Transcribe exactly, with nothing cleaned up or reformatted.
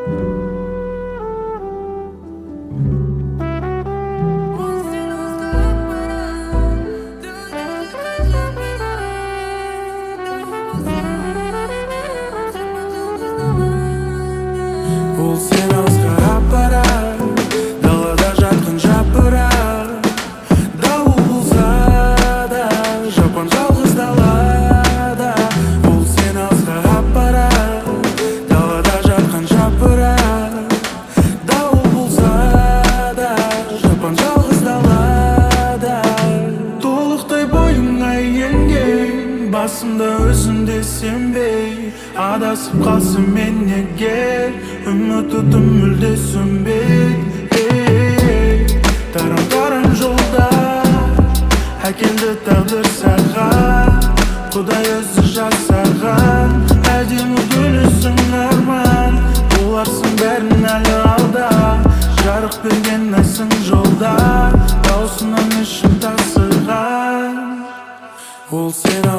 Ол сен алысқа апарар, далада жатқан жапырақ. Дауыл болса да, жапан жалғыз далада. Ол сен алысқа апарар, далада жатқан жапырақ. Дауыл болса да, жапан жалғыз далада. Толықтай бойыңа енген, басымда өзімде сенбей, адасып қалсам мен неге, үміт отым мүлде сөнбейді. Тарам-тарам жолда әкелді тағдыр саған, Құдай өзі жасаған. Әдемі гүлісің арман, боларсың бәрін әлі алда. Жарық берген айсың жолда, даусынан ішім тасыған. Ол сен